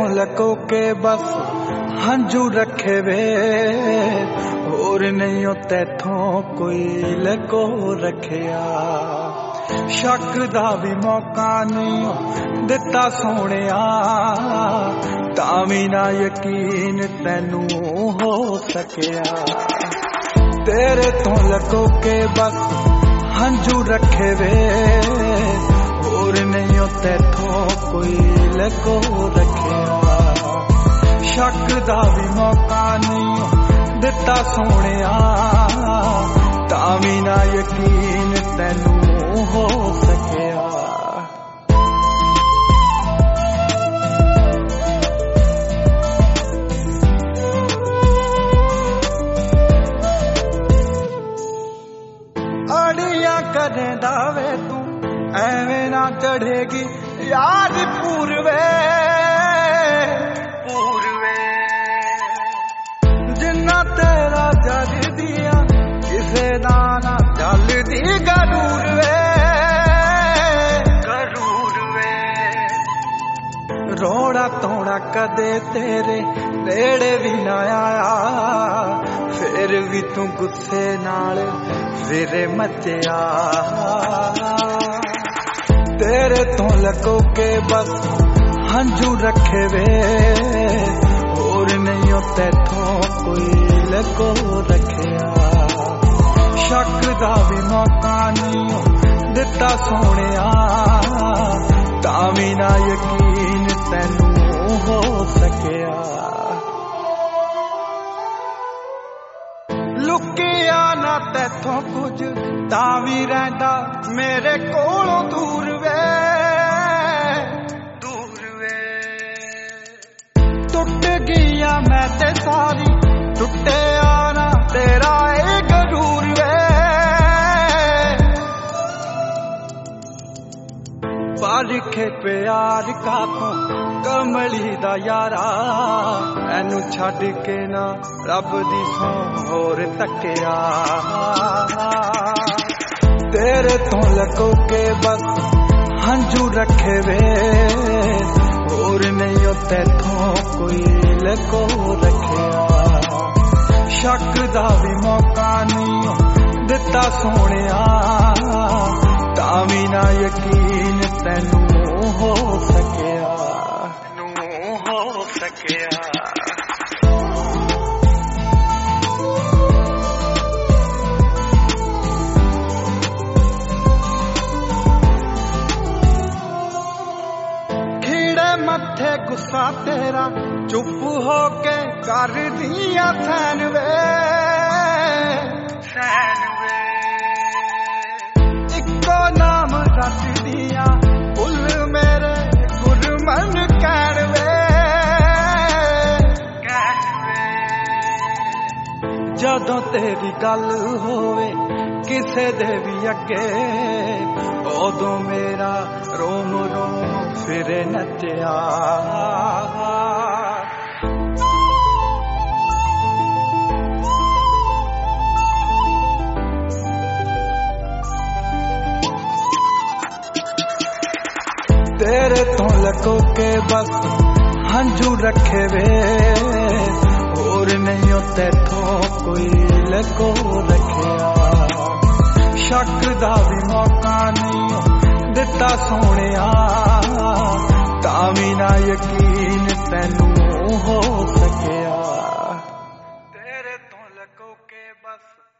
लको के बस हंजू रखे वे और नहीं हो तैथों कोई लको रखिया शक दा भी मौका नहीं दिता सोहणिया तावी ना यकीन तैनू हो सकिया तेरे तो लको के बस हंजू रखे वे और नहीं हो तैथों कोई लको रखिया शक दा भी मौका नहीं दिता सोहणिया तावी ना यकीन तैनू हो सकिया अड़ियां करे दावे तू एवें ना चढ़ेगी याद पूर्वे जिन्ना तेरा जल दिया किसे दाना चल दी गरूर वे रोड़ा तोड़ा कदे तेरे नेड़े भी ना आया फिर भी तू गुस्से नाल फिरे मचिया तेरे तो लको के बस हंजू रखे वे और नहीं हो तैथों कोई लको रखिया शक दा भी मौका नहीं दिता सोहणिया तावी ना यकीन तैनू हो सकिया लुकिया ना तैथों कुछ तावी रहिंदा मेरे कोलों दूर वे टुट गईया मैं ते सारी टुटे आना तेरा ए गरूर वे बारिखे प्यार का तो कमली दा यारा एनू छड़ के ना रब दी सौ होर तकिया तेरे तो लको के बस हंजू रखे वे और नहीं हो तैथों कोई लको रखिया शक दा भी मौका नहीं दिता सोहणिया तावी ना यकीन तैनू हो सकिया मथे गुस्सा तेरा चुप हो के कर दिया सैन वे इको नाम रख दिया फुल मेरे गुरमन कैन वे जदों तेरी गल होवे किसे दे भी अगे उदों मेरा रोम रोम फिरे नचिया तेरे तो लको के बस हंजू रखे वे और नहीं हो तैथों कोई लको रखिया शक दा भी मौका नहीं दिता सोहणिया तावी ना यकीन तैनू हो सकिया तेरे तो लको के बस